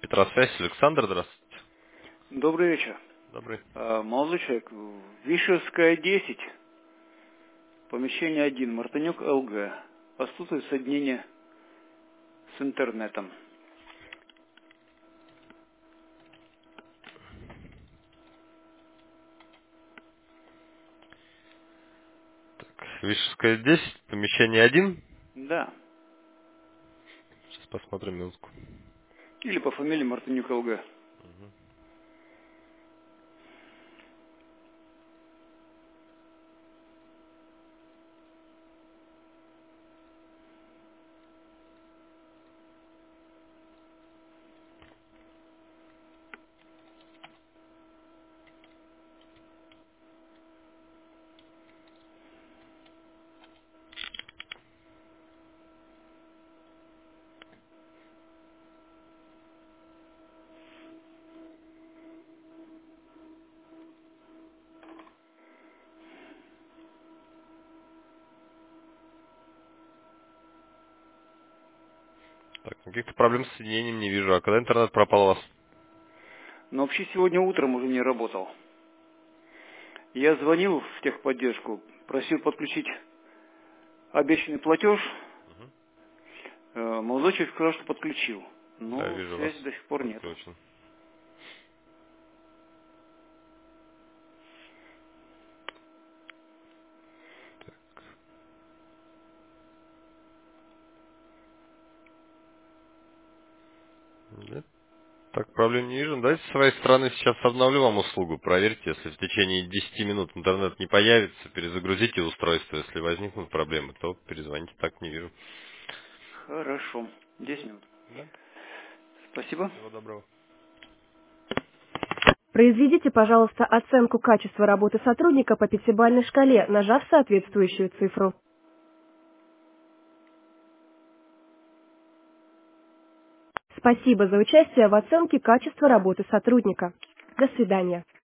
Петросвязь, Александр, здравствуйте. Добрый вечер. Добрый. Молодой человек, Вишерская, 10, помещение 1, Мартынюк, ЛГ. Отсутствует соединение с интернетом. Вишерская, 10, помещение 1. Да. Сейчас посмотрим минутку. Или по фамилии Мартынюк, ЛГ. Так, каких-то проблем с соединением не вижу. А когда интернет пропал у вас? Но вообще сегодня утром уже не работал. Я звонил в техподдержку, просил подключить обещанный платеж. Молодой человек сказал, что подключил. Да, Но вижу вас. связи до сих пор нету. Подключен. Нет. Так, проблем не вижу. Давайте с своей стороны сейчас обновлю вам услугу. Проверьте, если в течение 10 минут интернет не появится, перезагрузите устройство. Если возникнут проблемы, то перезвоните. Так не вижу. Хорошо. 10 минут. Да. Спасибо. Всего доброго. Произведите, пожалуйста, оценку качества работы сотрудника по пятибалльной шкале, нажав соответствующую цифру. Спасибо за участие в оценке качества работы сотрудника. До свидания.